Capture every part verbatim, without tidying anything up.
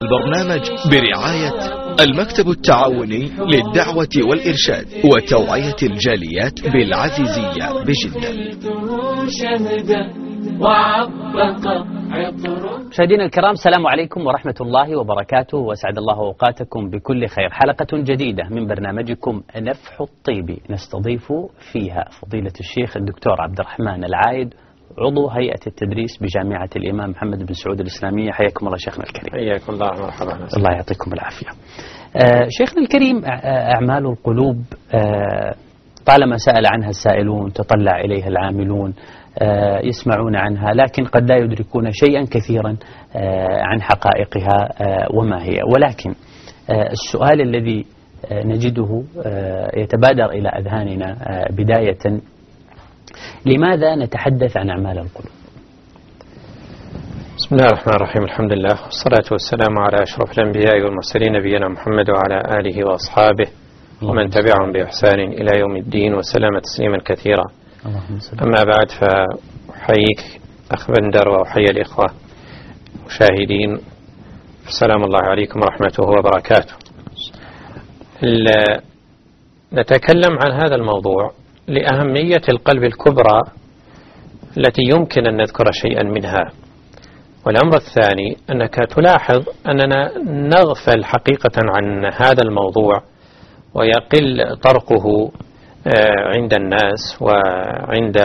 البرنامج برعاية المكتب التعاوني للدعوة والإرشاد وتوعية الجاليات بالعزيزية بجدة. مشاهدينا الكرام، السلام عليكم ورحمة الله وبركاته، وأسعد الله أوقاتكم بكل خير. حلقة جديدة من برنامجكم نفح الطيب، نستضيف فيها فضيلة الشيخ الدكتور عبد الرحمن العايد، عضو هيئة التدريس بجامعة الإمام محمد بن سعود الإسلامية. حياكم الله شيخنا الكريم. حياكم الله ومرحبا. الله يعطيكم العافية. آه شيخنا الكريم، أعمال القلوب آه طالما سأل عنها السائلون، تطلع إليها العاملون، آه يسمعون عنها، لكن قد لا يدركون شيئا كثيرا آه عن حقائقها آه وما هي. ولكن آه السؤال الذي آه نجده آه يتبادر إلى أذهاننا آه بداية: لماذا نتحدث عن أعمال القلوب؟ بسم الله الرحمن الرحيم، الحمد لله والصلاة والسلام على أشرف الأنبياء والمرسلين، نبينا محمد وعلى آله وأصحابه ومن تبعهم بإحسان إلى يوم الدين وسلم تسليما كثيرا. أما بعد، فأحييك أخ بندر وأحيي الإخوة المشاهدين، السلام الله عليكم ورحمته وبركاته. نتكلم عن هذا الموضوع لأهمية القلب الكبرى التي يمكن أن نذكر شيئا منها. والأمر الثاني أنك تلاحظ أننا نغفل حقيقة عن هذا الموضوع ويقل طرقه عند الناس وعند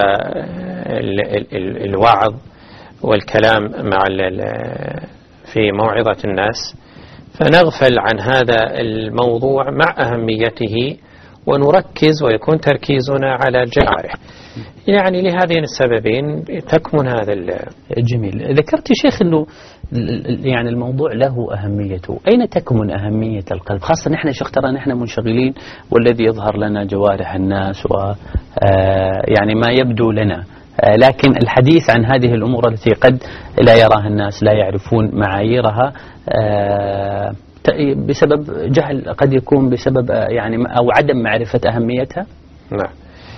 الوعظ والكلام مع في موعظة الناس، فنغفل عن هذا الموضوع مع أهميته ونركز ويكون تركيزنا على الجوارح. يعني لهذين السببين تكمن هذا الجميل. ذكرت شيخ أنه يعني الموضوع له أهميته. أين تكمن أهمية القلب؟ خاصة نحن شيخ ترى نحن منشغلين، والذي يظهر لنا جوارح الناس و يعني ما يبدو لنا، لكن الحديث عن هذه الأمور التي قد لا يراها الناس، لا يعرفون معاييرها بسبب جهل، قد يكون بسبب يعني أو عدم معرفة أهميتها. نعم.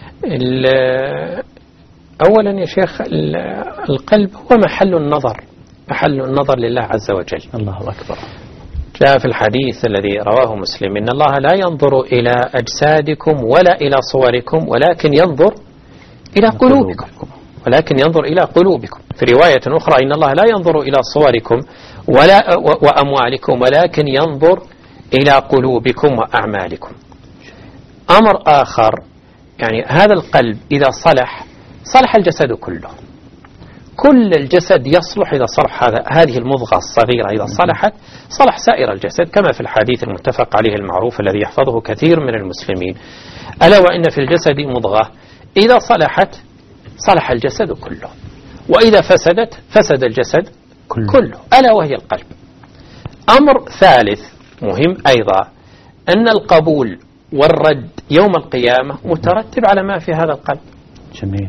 أولا يا شيخ، القلب هو محل النظر، محل النظر لله عز وجل. الله أكبر. جاء في الحديث الذي رواه مسلم: إن الله لا ينظر إلى أجسادكم ولا إلى صوركم ولكن ينظر إلى قلوبكم ولكن ينظر إلى قلوبكم. في رواية أخرى: إن الله لا ينظر إلى صوركم ولا وأموالكم ولكن ينظر إلى قلوبكم وأعمالكم. أمر آخر، يعني هذا القلب إذا صلح صلح الجسد كله. كل الجسد يصلح إذا صلح هذا هذه المضغة الصغيرة، إذا صلحت صلح سائر الجسد، كما في الحديث المتفق عليه المعروف الذي يحفظه كثير من المسلمين: ألا وإن في الجسد مضغة إذا صلحت صلح الجسد كله، وإذا فسدت فسد الجسد كله, كله. ألا وهي القلب. أمر ثالث مهم أيضا، أن القبول والرد يوم القيامة مترتب على ما في هذا القلب. جميل.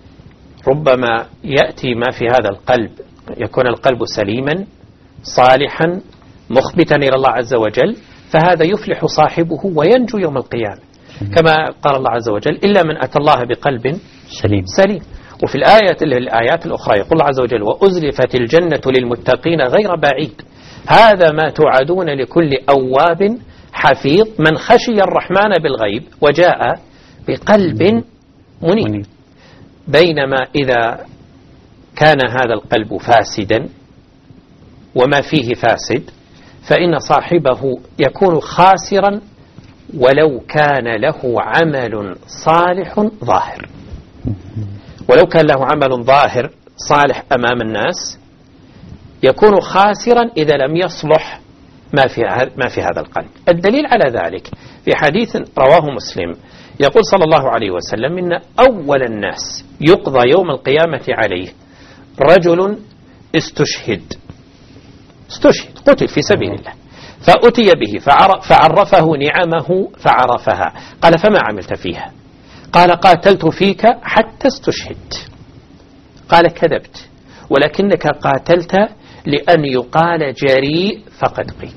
ربما يأتي ما في هذا القلب، يكون القلب سليما صالحا مخبتا إلى الله عز وجل، فهذا يفلح صاحبه وينجو يوم القيامة. جميل. كما قال الله عز وجل: إلا من أتى الله بقلب سليم. سليم. وفي الآية الآيات الأخرى يقول الله عز وجل: وأزلفت الجنة للمتقين غير بعيد هذا ما توعدون لكل أواب حفيظ من خشي الرحمن بالغيب وجاء بقلب منيب. بينما إذا كان هذا القلب فاسدا وما فيه فاسد، فإن صاحبه يكون خاسرا ولو كان له عمل صالح ظاهر. ولو كان له عمل ظاهر صالح أمام الناس يكون خاسرا إذا لم يصلح ما في ما في هذا القلب. الدليل على ذلك في حديث رواه مسلم، يقول صلى الله عليه وسلم: إن أول الناس يقضى يوم القيامة عليه رجل استشهد استشهد قتل في سبيل الله، فأتي به فعرفه نعمه فعرفها، قال: فما عملت فيها؟ قال: قاتلت فيك حتى استشهدت. قال: كذبت، ولكنك قاتلت لأن يقال جريء فقد قيل.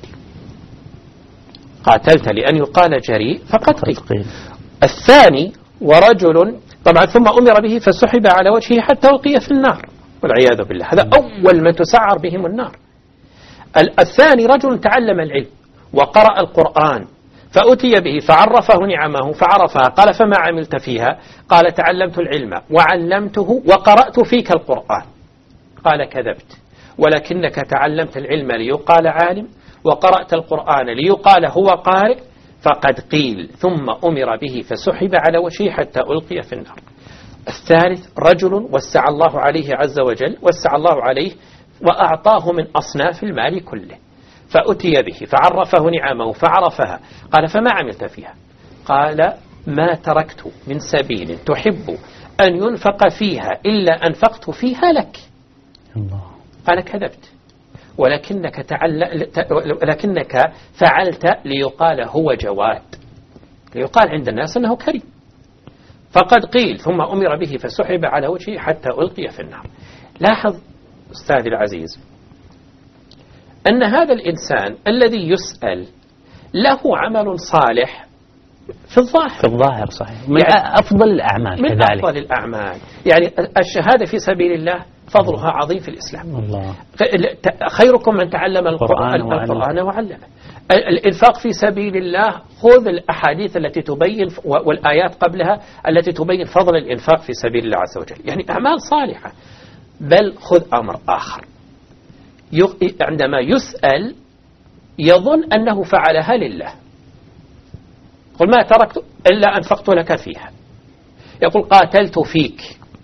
قاتلت لأن يقال جريء فقد قيل. الثاني: ورجل طبعا ثم أمر به فسحب على وجهه حتى ألقي في النار والعياذ بالله. هذا أول ما تسعر بهم النار. الثاني رجل تعلم العلم وقرأ القرآن فأتي به فعرفه نعمه فعرفها، قال فما عملت فيها؟ قال تعلمت العلم وعلمته وقرأت فيك القرآن. قال كذبت، ولكنك تعلمت العلم ليقال عالم وقرأت القرآن ليقال هو قارئ، فقد قيل ثم أمر به فسحب على وجهه حتى ألقي في النار. الثالث رجل وسع الله عليه عز وجل، وسع الله عليه وأعطاه من أصناف المال كله، فأتي به فعرفه نعمه فعرفها، قال فما عملت فيها؟ قال ما تركت من سبيل تحب أن ينفق فيها إلا أنفقت فيها لك. الله. قال كذبت، ولكنك, تعل... ولكنك فعلت ليقال هو جواد، ليقال عند الناس أنه كريم. فقد قيل ثم أمر به فسحب على وجهه حتى ألقي في النار. لاحظ أستاذي العزيز أن هذا الإنسان الذي يسأل له عمل صالح في الظاهر، في الظاهر صحيح، من يعني أفضل الأعمال، من كذلك أفضل الأعمال. يعني الشهادة في سبيل الله فضلها عظيم في الإسلام. الله. خيركم من تعلم القرآن, القرآن وعلمه. الإنفاق في سبيل الله، خذ الأحاديث التي تبين والآيات قبلها التي تبين فضل الإنفاق في سبيل الله عز وجل، يعني أعمال صالحة. بل خذ أمر آخر، عندما يسأل يظن أنه فعلها لله، قل ما تركت إلا أنفقت لك فيها. يقول قاتلت فيك،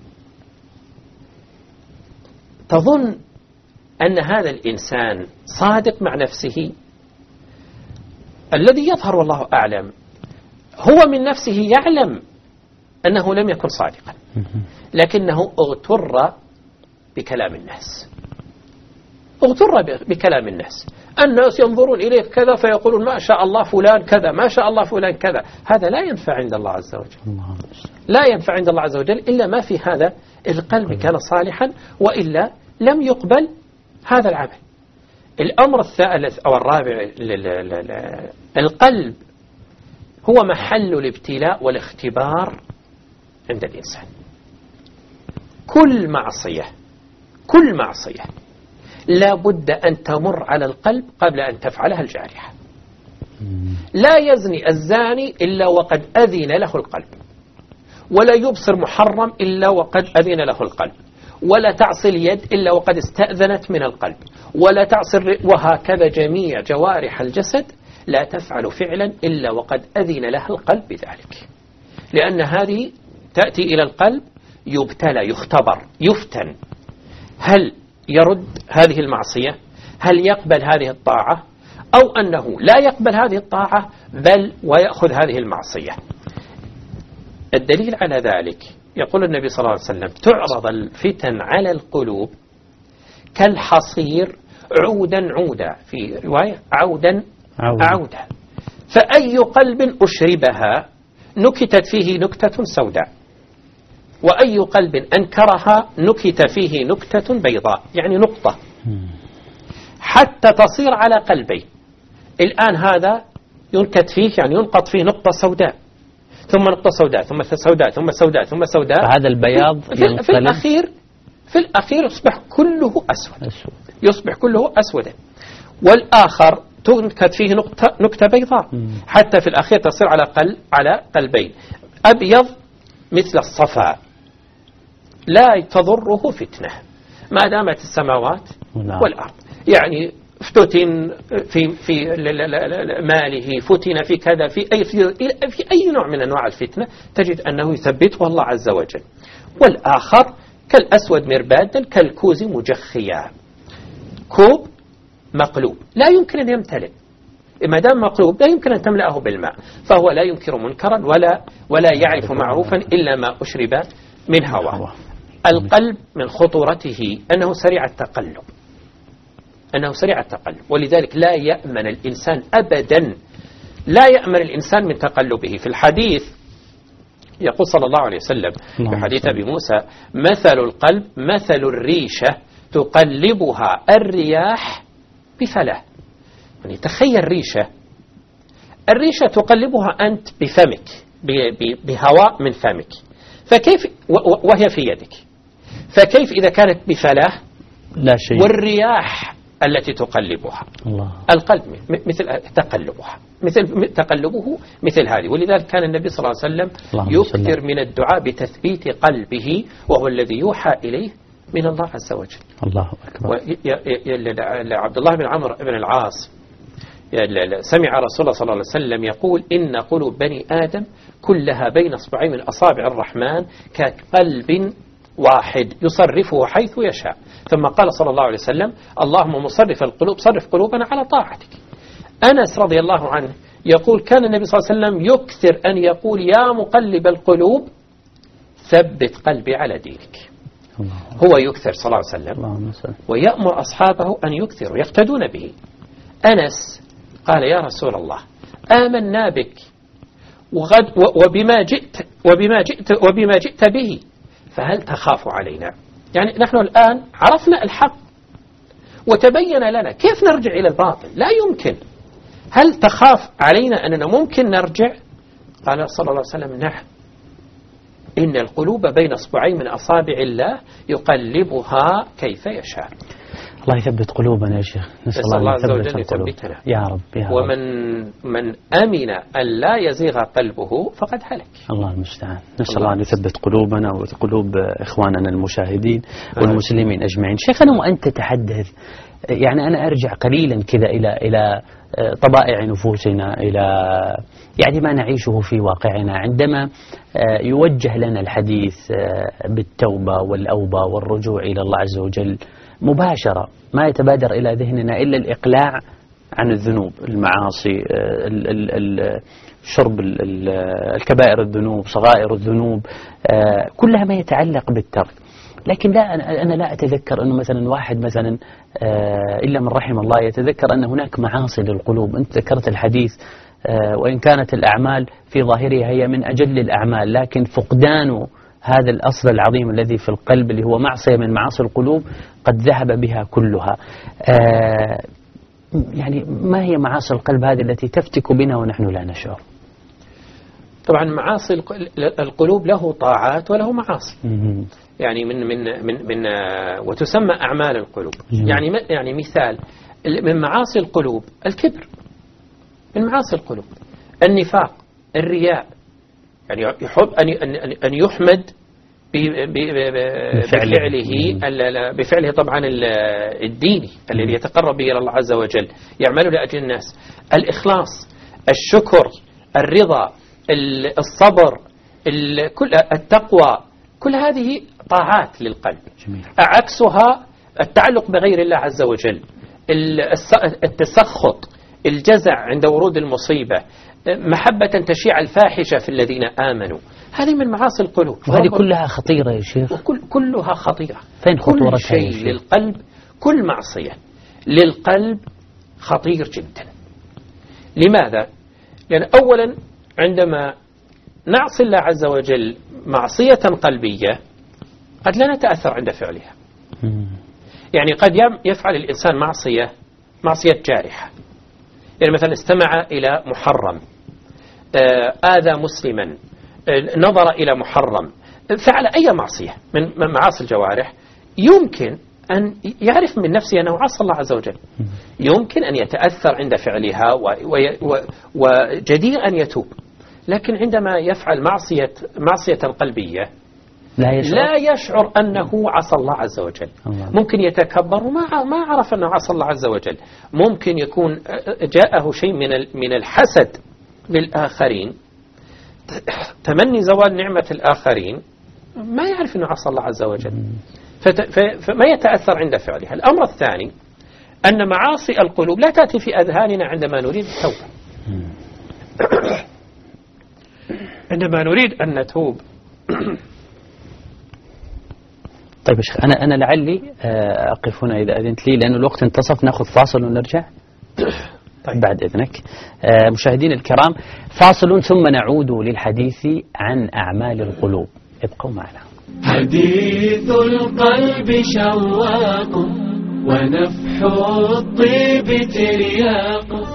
تظن أن هذا الإنسان صادق مع نفسه. الذي يظهر والله أعلم هو من نفسه يعلم أنه لم يكن صادقا، لكنه اغتر بكلام الناس، اغتر بكلام الناس. الناس ينظرون إليك كذا فيقولون ما شاء الله فلان كذا، ما شاء الله فلان كذا. هذا لا ينفع عند الله عز وجل، لا ينفع عند الله عز وجل إلا ما في هذا القلب كان صالحا، وإلا لم يقبل هذا العمل. الأمر الثالث أو الرابع، القلب هو محل الابتلاء والاختبار عند الإنسان. كل معصية كل معصية لا بد أن تمر على القلب قبل أن تفعلها الجارحة. لا يزني الزاني إلا وقد أذن له القلب، ولا يبصر محرم إلا وقد أذن له القلب، ولا تعصي اليد إلا وقد استأذنت من القلب، ولا تعصي، وهكذا جميع جوارح الجسد لا تفعل فعلا إلا وقد أذن لها القلب بذلك، لأن هذه تأتي إلى القلب يبتلى، يختبر، يفتن. هل يرد هذه المعصية؟ هل يقبل هذه الطاعة؟ أو أنه لا يقبل هذه الطاعة بل ويأخذ هذه المعصية. الدليل على ذلك يقول النبي صلى الله عليه وسلم تعرض الفتن على القلوب كالحصير عودا عودا، في رواية عودا عودا, عودا. فأي قلب أشربها نكتت فيه نكتة سوداء، وأي قلب أنكرها نكت فيه نكتة بيضاء، يعني نقطة، حتى تصير على قلبين. الآن هذا ينكت فيه، يعني ينقط فيه نقطة سوداء، ثم نقطة سوداء، ثم سوداء، ثم سوداء، ثم سوداء. هذا البياض في, في الأخير في الأخير يصبح كله أسود، أسود. يصبح كله أسودا. والآخر تنكت فيه نقطة نكتة بيضاء، حتى في الأخير تصير على قلب على قلبين، أبيض مثل الصفا لا تضره فتنة ما دامت السماوات والأرض. يعني فتن في في ماله، فتن في كذا، في أي في, في أي نوع من أنواع الفتنة تجد أنه يثبته الله عز وجل. والآخر كالأسود مربادا كالكوز مجخيا، كوب مقلوب لا يمكن أن يمتلئ، ما دام مقلوب لا يمكن أن تملأه بالماء، فهو لا ينكر منكرا ولا ولا يعرف معروفا إلا ما أشرب من هواه. القلب من خطورته أنه سريع التقلب، أنه سريع التقلب، ولذلك لا يأمن الإنسان أبدا، لا يأمن الإنسان من تقلبه. في الحديث يقول صلى الله عليه وسلم في حديث أبي موسى مثل القلب مثل الريشة تقلبها الرياح بفلاه. يعني تخيل ريشة، الريشة تقلبها أنت بفمك، بهواء من فمك، فكيف وهي في يدك، فكيف إذا كانت بفلاه لا شيء، والرياح التي تقلبها. الله. القلب مثل تقلبها، مثل تقلبه مثل هذه. ولذلك كان النبي صلى الله عليه وسلم يكثر من الدعاء بتثبيت قلبه، وهو الذي يوحى إليه من الله عز وجل. الله أكبر. عبد الله بن عمرو بن العاص سمع رسول الله صلى الله عليه وسلم يقول: إن قلوب بني آدم كلها بين اصبعين من أصابع الرحمن كقلب واحد يصرفه حيث يشاء. ثم قال صلى الله عليه وسلم: اللهم مصرف القلوب صرف قلوبنا على طاعتك. أنس رضي الله عنه يقول: كان النبي صلى الله عليه وسلم يكثر أن يقول: يا مقلب القلوب ثبت قلبي على دينك. هو يكثر صلى الله عليه وسلم ويأمر أصحابه أن يكثروا يقتدون به. أنس قال: يا رسول الله، آمنا بك وغد وبما جئت وبما جئت وبما جئت به، فهل تخاف علينا؟ يعني نحن الآن عرفنا الحق وتبين لنا، كيف نرجع إلى الباطل؟ لا يمكن. هل تخاف علينا أننا ممكن نرجع؟ قال صلى الله عليه وسلم: نعم، إن القلوب بين أصبعين من أصابع الله يقلبها كيف يشاء. الله يثبت قلوبنا يا شيخ، نسأل الله عز وجل يثبتنا يا رب يا رب. ومن من أمن أن لا يزيغ قلبه فقد هلك. الله المستعان. نسأل الله أن يثبت قلوبنا وقلوب إخواننا المشاهدين والمسلمين أجمعين. شيخنا وأنت تحدث، يعني أنا أرجع قليلا كذا إلى إلى طبائع نفوسنا، إلى يعني ما نعيشه في واقعنا، عندما يوجه لنا الحديث بالتوبة والأوبة والرجوع إلى الله عز وجل مباشرة، ما يتبادر إلى ذهننا إلا الإقلاع عن الذنوب، المعاصي، شرب الكبائر الذنوب، صغائر الذنوب، كلها ما يتعلق بالترك. لكن لا، أنا لا أتذكر أنه مثلا واحد مثلا إلا من رحم الله يتذكر أن هناك معاصي للقلوب. أنت ذكرت الحديث، وإن كانت الأعمال في ظاهرها هي من أجل الأعمال، لكن فقدان هذا الأصل العظيم الذي في القلب اللي هو معصية من معاصي القلوب قد ذهب بها كلها. يعني ما هي معاصي القلب هذه التي تفتك بنا ونحن لا نشعر؟ طبعا معاصي القلوب له طاعات وله معاصي، يعني من من من من وتسمى أعمال القلوب. يعني يعني مثال من معاصي القلوب الكبر، من معاصي القلوب النفاق، الرياء، يعني يحب أن أن يحمد بفعله بفعله طبعا الديني الذي يتقرب به إلى الله عز وجل، يعمل لأجل الناس. الإخلاص، الشكر، الرضا، الصبر، كل التقوى، كل هذه طاعات للقلب. جميل. عكسها التعلق بغير الله عز وجل، التسخط، الجزع عند ورود المصيبة، محبة تشيع الفاحشة في الذين آمنوا، هذه من معاصي القلوب. وهذه كلها خطيرة يا شيخ. وكل كلها خطيرة. فين خطورتها؟ كل شيء للقلب، كل معصية للقلب خطير جدا. لماذا؟ لأن أولا عندما نعصي الله عز وجل معصية قلبية قد لا نتأثر عند فعلها. يعني قد يفعل الإنسان معصية معصية جارحة، يعني مثلا استمع إلى محرم، آذى مسلما، نظر إلى محرم، فعل أي معصية من معاصي الجوارح، يمكن أن يعرف من نفسه أنه عصى الله عز وجل، يمكن أن يتأثر عند فعلها وجدير أن يتوب. لكن عندما يفعل معصية معصية قلبية لا يشعر, لا يشعر أنه عصى الله عز وجل. الله. ممكن يتكبر وما ما عرف أنه عصى الله عز وجل. ممكن يكون جاءه شيء من من الحسد للآخرين، تمني زوال نعمة الآخرين، ما يعرف أنه عصى الله عز وجل، فما يتأثر عند فعلها. الأمر الثاني أن معاصي القلوب لا تأتي في أذهاننا عندما نريد التوبة. عندما نريد أن نتوب. طيب يا شيخ، أنا أنا لعلي أقف هنا إذا أذنت لي، لأن الوقت انتصف، نأخذ فاصل ونرجع. طيب. بعد إذنك. مشاهدين الكرام، فاصل ثم نعود للحديث عن أعمال القلوب، ابقوا معنا. حديث القلب شواق ونفح الطيب ترياق.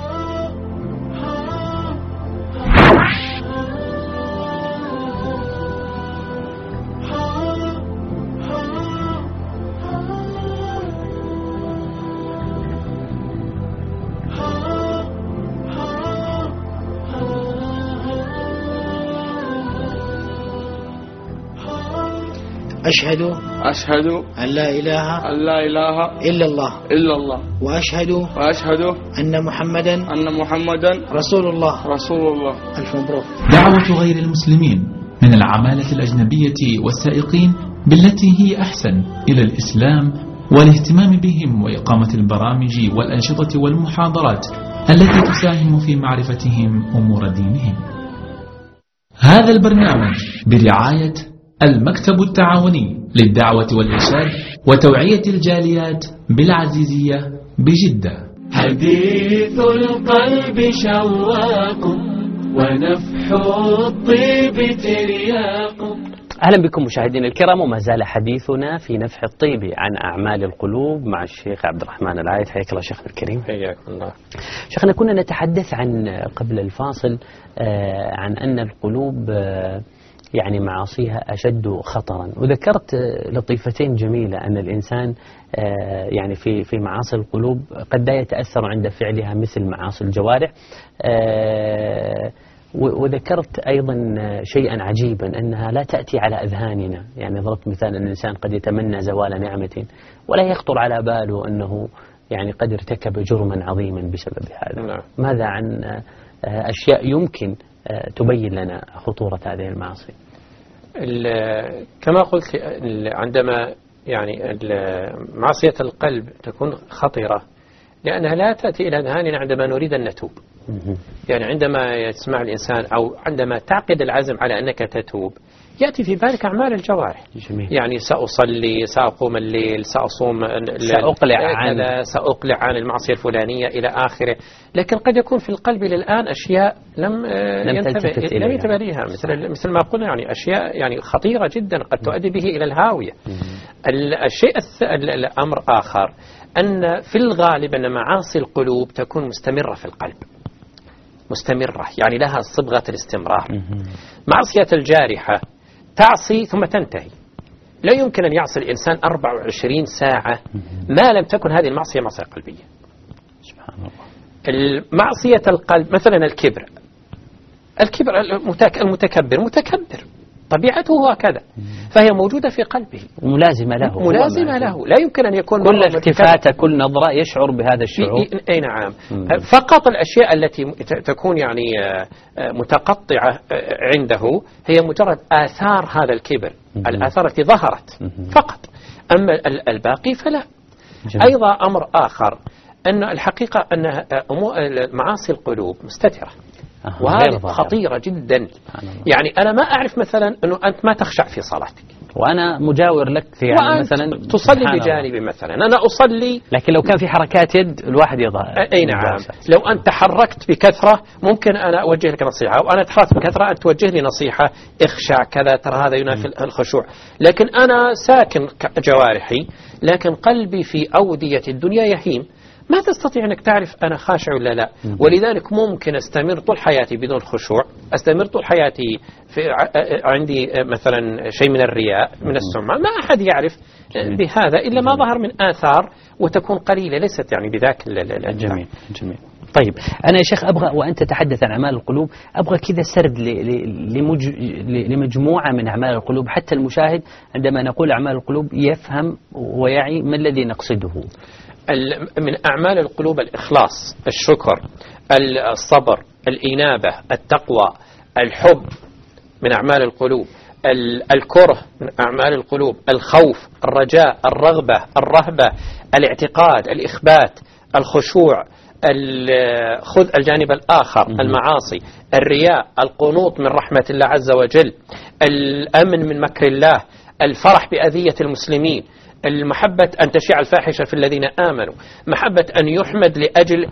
أشهد أشهد أن لا إله أن لا إله إلا الله إلا الله وأشهد وأشهد أن محمدا أن محمدا رسول الله. رسول الله. ألف مبروك. دعوة غير المسلمين من العمالة الأجنبية والسائقين بالتي هي أحسن إلى الإسلام والاهتمام بهم وإقامة البرامج والأنشطة والمحاضرات التي تساهم في معرفتهم أمور دينهم. هذا البرنامج برعاية المكتب التعاوني للدعوة والإرشاد وتوعية الجاليات بالعزيزية بجدة. حديث القلب شواق ونفح الطيب ترياق. أهلا بكم مشاهدينا الكرام، وما زال حديثنا في نفح الطيب عن أعمال القلوب مع الشيخ عبد الرحمن العايد. حياك الله شيخنا الكريم. حياك الله. شيخنا، كنا نتحدث عن قبل الفاصل عن أن القلوب يعني معاصيها أشد خطرا، وذكرت لطيفتين جميلة أن الإنسان يعني في في معاصي القلوب قد لا يتأثر عند فعلها مثل معاصي الجوارح، وذكرت أيضا شيئا عجيبا أنها لا تأتي على أذهاننا. يعني ضربت مثال أن الإنسان قد يتمنى زوال نعمة ولا يخطر على باله أنه يعني قد ارتكب جرما عظيما بسبب هذا. نعم. ماذا عن أشياء يمكن تبين لنا خطورة هذه المعاصي؟ كما قلت، عندما يعني معصية القلب تكون خطيرة لأنها لا تأتي إلى أذهاننا عندما نريد أن نتوب. يعني عندما يسمع الإنسان أو عندما تعقد العزم على أنك تتوب يأتي في بالك أعمال الجوارح. جميل. يعني سأصلي، سأقوم الليل، سأصوم، سأقلع عن سأقلع عن المعصية الفلانية إلى آخره. لكن قد يكون في القلب للآن أشياء لم لم ينتبه لم ينتبه لها، مثل مثل ما قلنا يعني أشياء يعني خطيرة جدا قد تؤدي به إلى الهاوية. الشيء الأمر آخر أن في الغالب أن معاصي القلوب تكون مستمرة في القلب، مستمرة يعني لها صبغة الاستمرار. معصية الجارحة تعصي ثم تنتهي، لا يمكن أن يعصي الإنسان أربع وعشرين ساعة ما لم تكن هذه المعصية معصية قلبية. سبحان الله. المعصية القلب مثلا الكبر، الكبر المتكبر متكبر طبيعته هكذا، فهي موجودة في قلبه ملازمة له ملازمة له لا يمكن أن يكون كل التفاتة كل نظرة يشعر بهذا الشعور. أي نعم. فقط الأشياء التي تكون يعني متقطعة عنده هي مجرد آثار هذا الكبر، الآثار التي ظهرت فقط، أما الباقي فلا. جميل. أيضا أمر آخر أن الحقيقة أن معاصي القلوب مستترة وهذه خطيرة جدا. يعني أنا ما أعرف مثلا أنه أنت ما تخشع في صلاتك وأنا مجاور لك في يعني مثلا تصلي بجانبي مثلا، أنا أصلي، لكن لو كان في حركات يد الواحد يظهر. أي نعم. لو أنت تحركت بكثرة ممكن أنا أوجه لك نصيحة، وأنا تحركت بكثرة أنت توجه لي نصيحة اخشع كذا، ترى هذا ينافي الخشوع. لكن أنا ساكن جوارحي لكن قلبي في أودية الدنيا يهيم، ما تستطيع أنك تعرف أنا خاشع ولا لا. ولذلك ممكن أستمر طول حياتي بدون خشوع، أستمر طول حياتي في عندي مثلا شيء من الرياء من السمعة، ما أحد يعرف بهذا إلا ما ظهر من آثار وتكون قليلة ليست يعني بذاك. جميل جميل. طيب أنا يا شيخ أبغى وأنت تتحدث عن أعمال القلوب أبغى كذا سرد لمجموعة من أعمال القلوب حتى المشاهد عندما نقول أعمال القلوب يفهم ويعي ما الذي نقصده. من أعمال القلوب الإخلاص، الشكر، الصبر، الإنابة، التقوى، الحب من أعمال القلوب، الكره من أعمال القلوب، الخوف، الرجاء، الرغبة، الرهبة، الاعتقاد، الإخبات، الخشوع، خذ الجانب الآخر المعاصي، الرياء، القنوط من رحمة الله عز وجل، الأمن من مكر الله، الفرح بأذية المسلمين، المحبة أن تشيع الفاحشة في الذين آمنوا، محبة أن يحمد لأجل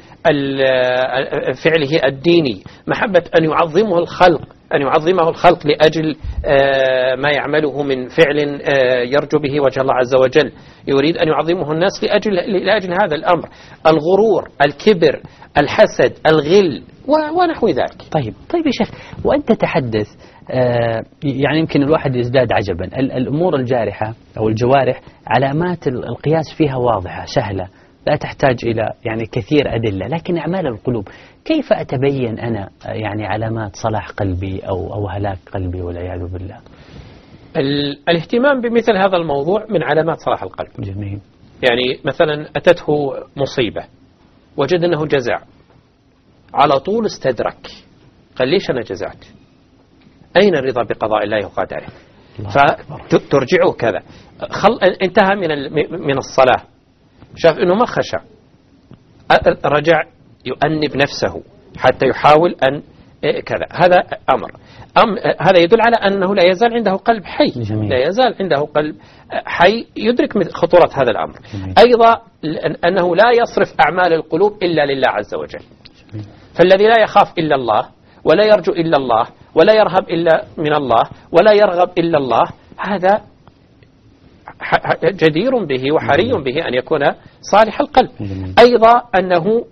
فعله الديني، محبة أن يعظمه الخلق أن يعظمه الخلق لأجل ما يعمله من فعل يرجو به وجه الله عز وجل، يريد أن يعظمه الناس لأجل, لأجل هذا الأمر، الغرور، الكبر، الحسد، الغل ونحو ذلك. طيب طيب يا شيخ، وأنت تحدث يعني يمكن الواحد يزداد عجبا. الأمور الجارحة أو الجوارح علامات القياس فيها واضحة سهلة لا تحتاج إلى يعني كثير أدلة، لكن أعمال القلوب كيف أتبين أنا يعني علامات صلاح قلبي أو أو هلاك قلبي والعياذ بالله؟ الاهتمام بمثل هذا الموضوع من علامات صلاح القلب. جميل. يعني مثلا أتته مصيبة، وجد أنه جزع، على طول استدرك، قال ليش أنا جزعت؟ أين الرضا بقضاء الله وقدره؟ فترجعه كذا. خل... انتهى من ال... من الصلاة، شاف أنه ما خشع، رجع يؤنب نفسه حتى يحاول أن كذا. هذا أمر أم هذا يدل على أنه لا يزال عنده قلب حي. جميل. لا يزال عنده قلب حي يدرك خطورة هذا الأمر. جميل. أيضا أنه لا يصرف أعمال القلوب إلا لله عز وجل. جميل. فالذي لا يخاف إلا الله، ولا يرجو إلا الله، ولا يرهب إلا من الله، ولا يرغب إلا الله، هذا جدير به وحري به أن يكون صالح القلب. جميل. أيضا أنه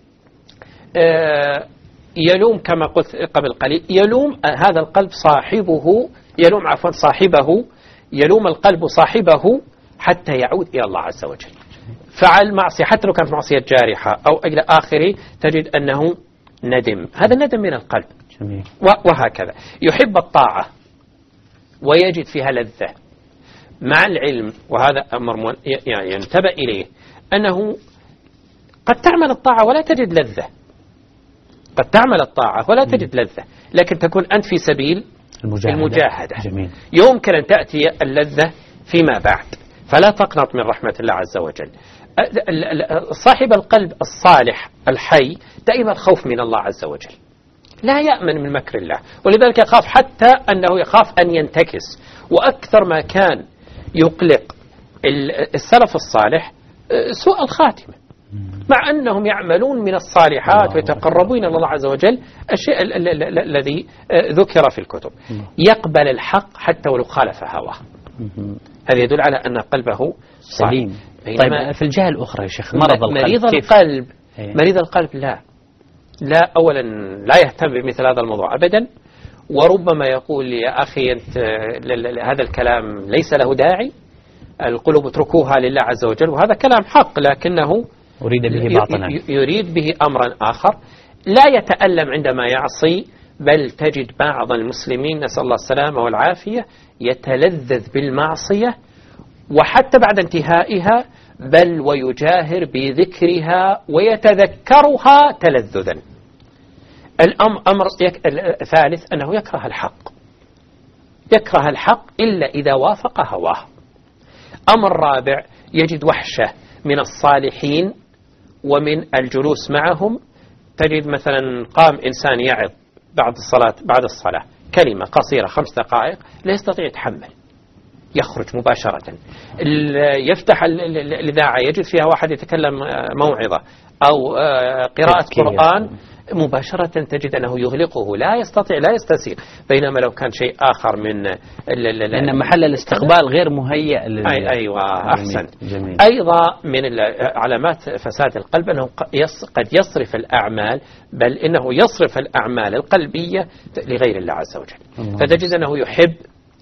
يلوم كما قلت قبل قليل، يلوم هذا القلب صاحبه، يلوم عفوا صاحبه، يلوم القلب صاحبه حتى يعود إلى الله عز وجل. فعل معصية حتى لو كانت معصية جارحة أو إلى آخره، تجد أنه ندم، هذا ندم من القلب. جميل. وهكذا يحب الطاعة ويجد فيها لذة، مع العلم، وهذا أمر يعني ينتبه إليه، أنه قد تعمل الطاعة ولا تجد لذة، قد تعمل الطاعة ولا تجد لذة، لكن تكون أنت في سبيل المجاهدة, المجاهدة. جميل. يمكن أن تأتي اللذة فيما بعد، فلا تقنط من رحمة الله عز وجل. صاحب القلب الصالح الحي دائما خوف من الله عز وجل، لا يأمن من مكر الله، ولذلك يخاف حتى أنه يخاف أن ينتكس. وأكثر ما كان يقلق السلف الصالح سوء الخاتمة، مع أنهم يعملون من الصالحات ويتقربون إلى الله عز وجل، الشيء الذي ذكر في الكتب. يقبل الحق حتى ولو خالف هواه، هذا يدل على أن قلبه سليم. طيب في الجهة الأخرى يا شيخ، مرض القلب، مريض القلب مريض القلب لا لا أولا لا يهتم بمثل هذا الموضوع أبدا، وربما يقول يا أخي أنت هذا الكلام ليس له داعي، القلوب اتركوها لله عز وجل، وهذا كلام حق، لكنه أريد به باطنا، يريد به أمرا آخر. لا يتألم عندما يعصي، بل تجد بعض المسلمين نسأل الله السلامة والعافية يتلذذ بالمعصية، وحتى بعد انتهائها بل ويجاهر بذكرها ويتذكرها تلذذا. الأمر الثالث أنه يكره الحق، يكره الحق إلا إذا وافق هواه. أمر رابع، يجد وحشة من الصالحين ومن الجلوس معهم. تجد مثلا قام إنسان يعظ بعد الصلاة بعد الصلاة كلمة قصيرة خمس دقائق، لا يستطيع يتحمل، يخرج مباشرة. يفتح الإذاعة يجد فيها واحد يتكلم موعظة أو قراءة قرآن، مباشرة تجد أنه يغلقه، لا يستطيع لا يستسيغ. بينما لو كان شيء آخر من لأن محل الاستقبال غير مهيئ لل... أي أيوة أحسن. جميل. أيضا من علامات فساد القلب أنه قد يصرف الأعمال، بل إنه يصرف الأعمال القلبية لغير الله عز وجل. الله. فتجد أنه يحب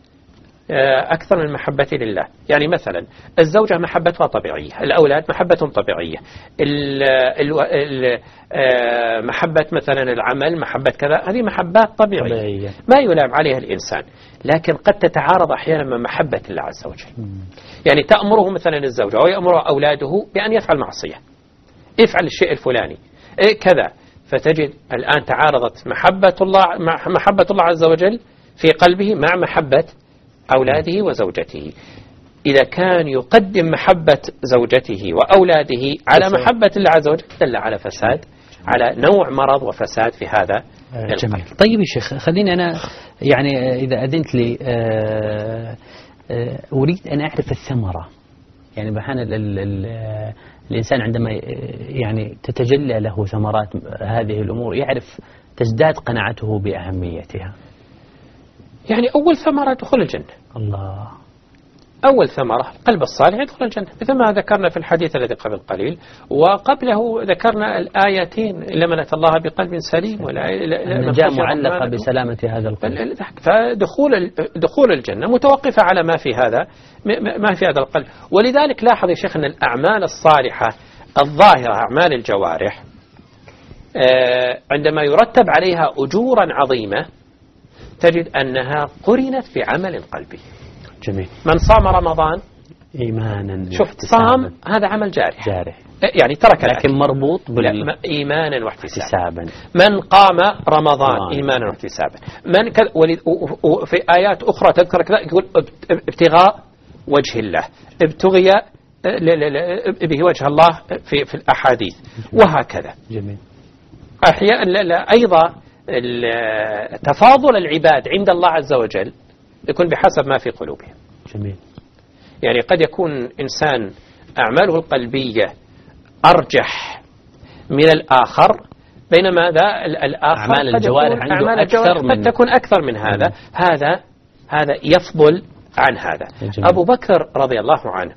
أكثر من محبة لله. يعني مثلا الزوجة محبتها طبيعية، الأولاد محبتهم طبيعية، ال ال ال محبة مثلا العمل، محبة كذا، هذه محبات طبيعية, طبيعية ما يلام عليها الإنسان، لكن قد تتعارض أحيانا مع محبة الله عز وجل. يعني تأمره مثلا الزوجة أو يأمره أولاده بأن يفعل معصية، افعل الشيء الفلاني إيه كذا، فتجد الآن تعارضت محبة الله محبة الله عز وجل في قلبه مع محبة أولاده وزوجته. إذا كان يقدم محبة زوجته وأولاده على محبة الله عز وجل دل على فساد، على نوع مرض وفساد في هذا القلب. طيب يا شيخ، خليني أنا يعني إذا أذنت لي أريد أن أعرف الثمرة. يعني بحان ال ال ال الإنسان عندما يعني تتجلى له ثمرات هذه الأمور يعرف تزداد قناعته بأهميتها. يعني أول ثمرة دخول الجنة. الله. أول ثمرة القلب الصالح يدخل الجنة، مثل ما ذكرنا في الحديث الذي قبل قليل، وقبله ذكرنا الآيتين لمن أتى الله بقلب سليم النجاة معلقة بسلامة هذا القلب. فدخول دخول الجنة متوقفة على ما في هذا ما في هذا القلب. ولذلك لاحظ يا شيخ أن الأعمال الصالحة الظاهرة أعمال الجوارح عندما يرتب عليها أجورا عظيمة تجد أنها قرنت بعمل قلبي. جميل. من صام رمضان إيمانا شوف صام هذا عمل جارح جارح يعني ترك لكن مربوط بال... إيمانا واحتسابا. واحتسابا. من قام رمضان الله. إيمانا واحتسابا. من كذا ولد... وفي آيات أخرى تذكر كذا يقول ابتغاء وجه الله، ابتغي به وجه الله في في الأحاديث وهكذا. جميل. أحيانا أيضا تفاضل العباد عند الله عز وجل يكون بحسب ما في قلوبهم. جميل. يعني قد يكون إنسان أعماله القلبية أرجح من الآخر، بينما ذا الآخر أعمال الجوارح عنده أعمال أكثر من قد تكون أكثر من هذا. هذا هذا يفضل عن هذا. جميل. أبو بكر رضي الله عنه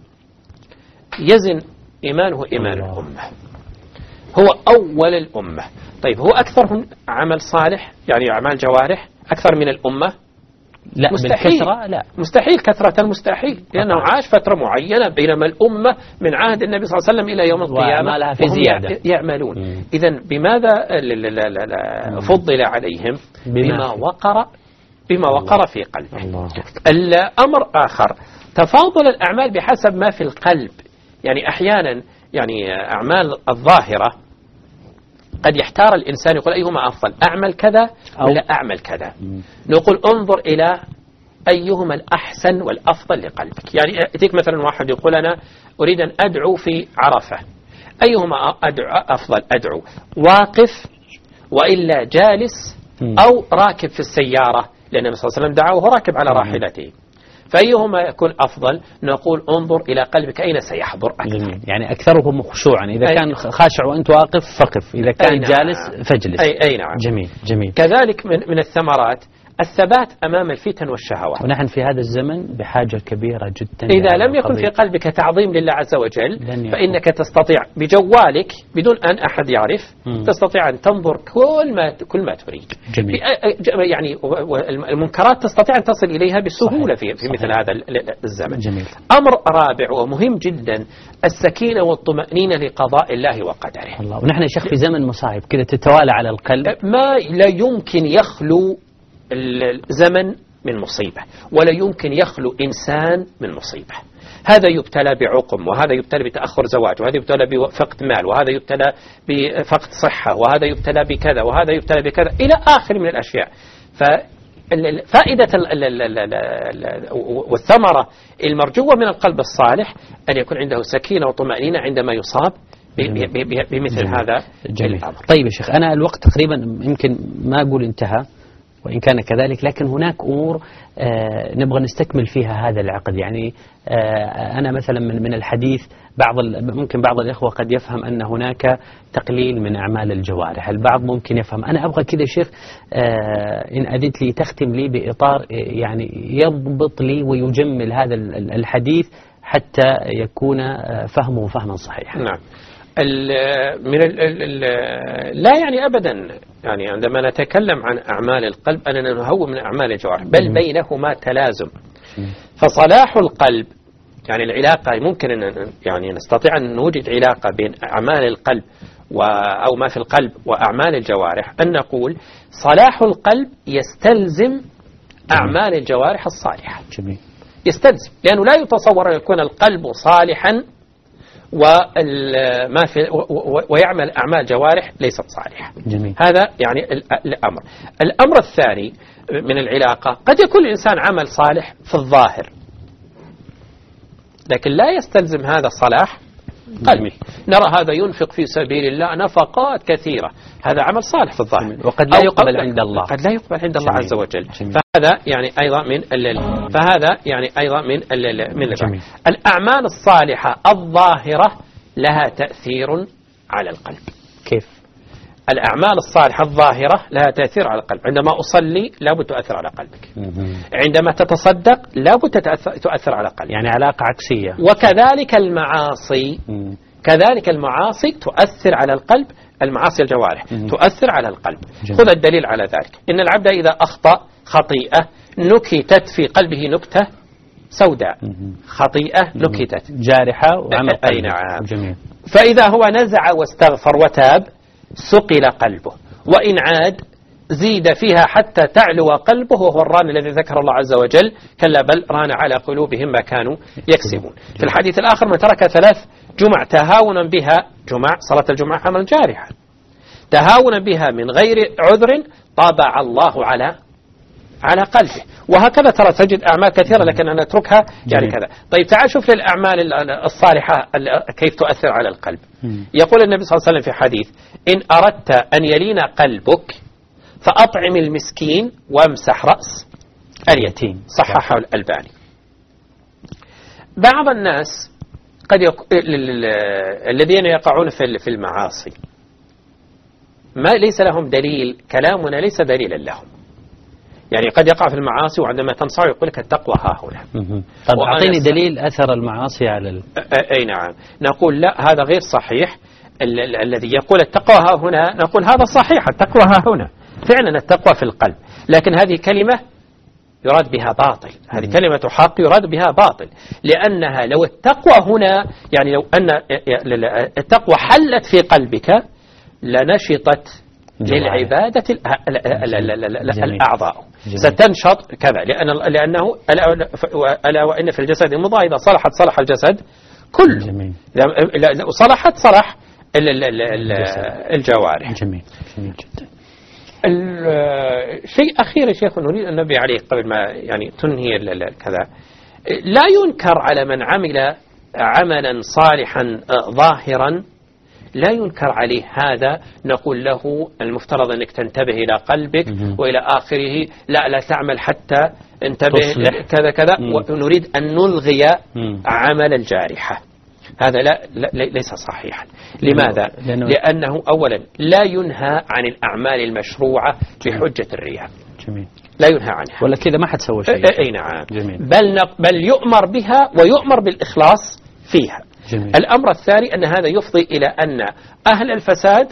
يزن إيمانه إيمان الله. الأمة، هو أول الأمة. طيب هو أكثرهم عمل صالح يعني أعمال جوارح أكثر من الأمة؟ لا مستحيل. بالكثرة لا مستحيل كثرة المستحيل، لأنه عاش فترة معينة، بينما الأمة من عهد النبي صلى الله عليه وسلم إلى يوم القيامة في زيادة يعملون. إذن بماذا لا لا لا لا فضل عليهم؟ بما وقر بما وقر في قلبه. الأمر آخر تفاضل الأعمال بحسب ما في القلب. يعني أحيانا يعني أعمال الظاهرة قد يحتار الإنسان يقول أيهما أفضل، أعمل كذا ولا أعمل كذا. نقول انظر إلى أيهما الأحسن والأفضل لقلبك. يعني يأتيك مثلا واحد يقول أنا أريد أن أدعو في عرفة، أيهما أدعو أفضل؟ أدعو واقف وإلا جالس أو راكب في السيارة، لأن النبي صلى الله عليه وسلم دعا وهو راكب على راحلته. فأيهما يكون أفضل؟ نقول انظر إلى قلبك أين سيحضر أكثر. يعني أكثرهم خشوعا، إذا أي كان خاشع وأنت واقف فقف، إذا كان نعم. جالس فاجلس. أي, أي نعم. جميل جميل. كذلك من, من الثمرات الثبات أمام الفتن والشهوات. ونحن في هذا الزمن بحاجة كبيرة جدا. إذا لم يكن في قلبك تعظيم لله عز وجل فإنك تستطيع بجوالك بدون أن أحد يعرف م. تستطيع أن تنظر كل ما كل ما تريد. جميل. يعني المنكرات تستطيع أن تصل إليها بسهولة في, في مثل هذا الزمن. جميل. أمر رابع ومهم جدا السكينة والطمأنينة لقضاء الله وقدره. الله. ونحن يا شيخ في زمن مصاعب كده تتوالى على القلب، ما لا يمكن يخلو الزمن من مصيبة، ولا يمكن يخلو إنسان من مصيبة. هذا يبتلى بعقم، وهذا يبتلى بتأخر زواج، وهذا يبتلى بفقد مال، وهذا يبتلى بفقد صحة، وهذا يبتلى بكذا، وهذا يبتلى بكذا إلى آخر من الأشياء. ففائدة والثمرة المرجوة من القلب الصالح أن يكون عنده سكينة وطمأنينة عندما يصاب بمثل هذا الأمر. طيب يا شيخ، أنا الوقت تقريبا يمكن ما أقول انتهى وإن كان كذلك، لكن هناك أمور آه نبغى نستكمل فيها هذا العقد. يعني آه أنا مثلا من, من الحديث بعض ممكن بعض الإخوة قد يفهم أن هناك تقليل من أعمال الجوارح، البعض ممكن يفهم. أنا أبغى كذا شيخ آه إن أذنت لي تختم لي بإطار يعني يضبط لي ويجمل هذا الحديث حتى يكون فهمه فهما صحيحا. نعم. من ال ال لا يعني أبدا يعني عندما نتكلم عن أعمال القلب أننا نهون من أعمال الجوارح، بل بينهما تلازم. فصلاح القلب يعني العلاقة ممكن أن يعني نستطيع أن نوجد علاقة بين أعمال القلب أو ما في القلب وأعمال الجوارح، أن نقول صلاح القلب يستلزم أعمال الجوارح الصالحة. جميل. يستلزم، لأنه لا يتصور أن يكون القلب صالحا وما في ويعمل أعمال جوارح ليست صالحة. جميل. هذا يعني الأمر. الأمر الثاني من العلاقة قد يكون الإنسان عمل صالح في الظاهر، لكن لا يستلزم هذا الصلاح قلبي. نرى هذا ينفق في سبيل الله نفقات كثيرة، هذا عمل صالح في الظاهر وقد لا يقبل عند الله، قد لا يقبل عند الله عز وجل. فهذا يعني أيضا من فهذا يعني أيضا من من الأعمال الصالحة الظاهرة لها تأثير على القلب. كيف؟ الأعمال الصالحة الظاهرة لها تأثير على القلب. عندما أصلي لابد تؤثر على قلبك، عندما تتصدق لابد تؤثر على قلبك، يعني علاقة عكسية. وكذلك المعاصي كذلك المعاصي تؤثر على القلب، المعاصي الجوارح تؤثر على القلب. خذ الدليل على ذلك، إن العبد إذا أخطأ خطيئة نكتت في قلبه نكتة سوداء، خطيئة نكتت جارحة وعمل أي نعم. جميل. فإذا هو نزع واستغفر وتاب سقل قلبه، وإن عاد زيد فيها حتى تعلو قلبه وهو الران الذي ذكر الله عز وجل كلا بل ران على قلوبهم ما كانوا يكسبون. في الحديث الآخر من ترك ثلاث جمع تهاونا بها، جمع صلاة الجمعة عمل جارحا، تهاونا بها من غير عذر طابع الله على على قلبه. وهكذا ترى تجد أعمال كثيرة لكن أنا أتركها يعني كذا. طيب تعال شوف للأعمال الصالحة كيف تؤثر على القلب. يقول النبي صلى الله عليه وسلم في حديث إن أردت أن يلين قلبك فأطعم المسكين وامسح رأس اليتيم، صححه الألباني. بعض الناس قد يق... الذين يقعون في المعاصي ما ليس لهم دليل، كلامنا ليس دليلا لهم، يعني قد يقع في المعاصي وعندما تنصحه يقول لك التقوى ها هنا. طب أعطيني دليل أثر المعاصي على ال... أي نعم. نقول لا هذا غير صحيح. ال ال الذي يقول التقوى ها هنا نقول هذا صحيح، التقوى ها هنا فعلا التقوى في القلب، لكن هذه كلمة يراد بها باطل، هذه كلمة حق يراد بها باطل، لأنها لو التقوى هنا يعني لو أن التقوى حلت في قلبك لنشطت للعبادة الأعضاء ستنشط كذا، لأن لأنه ألا وإن في الجسد مضغة إذا صلحت صلح الجسد كله، صلحت صلح الجوارح. جميل جميل جدا. الشيء أخير يا شيخ نريد أن نبي عليه قبل ما يعني تنهي كذا، لا ينكر على من عمل عملا صالحا ظاهرا، لا ينكر عليه هذا، نقول له المفترض أنك تنتبه إلى قلبك وإلى آخره، لا لا تعمل حتى انتبه كذا كذا، ونريد أن نلغي عمل الجارحة. هذا لا, لا ليس صحيحا. لماذا؟ لأنه أولا لا ينهى عن الأعمال المشروعة بحجة الرياء. جميل. لا ينهى عنها، ولا كذا ما حد سوى شيء. أي نعم. جميل. بل بل يؤمر بها ويؤمر بالإخلاص فيها. جميل. الأمر الثاني أن هذا يفضي إلى أن أهل الفساد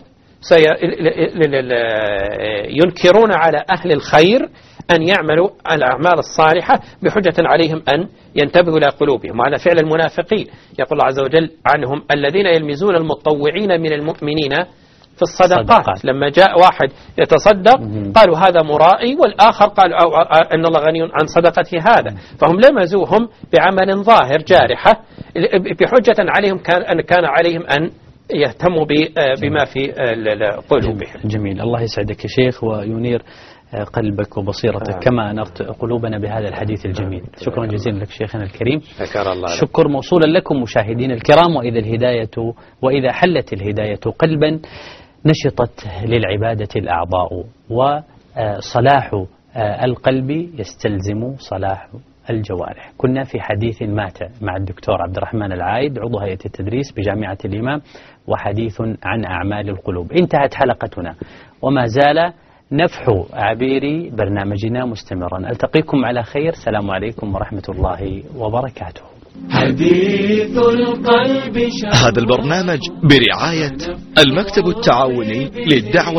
ينكرون على أهل الخير أن يعملوا الأعمال الصالحة بحجة عليهم أن ينتبهوا إلى قلوبهم، وهذا فعل المنافقين. يقول الله عز وجل عنهم الذين يلمزون المطوعين من المؤمنين في الصدقات. صدقات. لما جاء واحد يتصدق قالوا هذا مرائي، والآخر قال أو أن الله غني عن صدقته هذا، فهم لمزوهم بعمل ظاهر جارحة بحجة عليهم كان أن كان عليهم أن يهتموا بما في قلوبهم. جميل. الله يسعدك يا شيخ وينير قلبك وبصيرتك آه. كما أنرت قلوبنا بهذا الحديث الجميل. شكرا جزيلا لك شيخنا الكريم. شكر الله. شكر موصولا لكم مشاهدين الكرام. وإذا الهداية وإذا حلت الهداية قلبا نشطت للعبادة الأعضاء، وصلاح القلب يستلزم صلاح الجوارح. كنا في حديث مات مع الدكتور عبد الرحمن العايد عضو هيئة التدريس بجامعة الإمام، وحديث عن أعمال القلوب. انتهت حلقتنا وما زال نفح عبير برنامجنا مستمرا. ألتقيكم على خير. السلام عليكم ورحمة الله وبركاته. حديث القلب. هذا البرنامج برعاية المكتب التعاوني للدعوة